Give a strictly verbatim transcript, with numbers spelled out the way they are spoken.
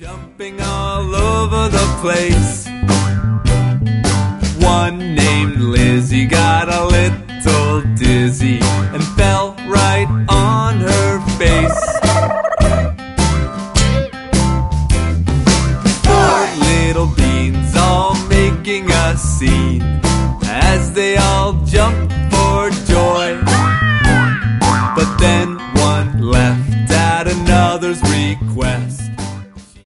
Jumping all over the place. One named Lizzie got a little dizzy and fell right on her face. Four little beans all making a scene as they all jumped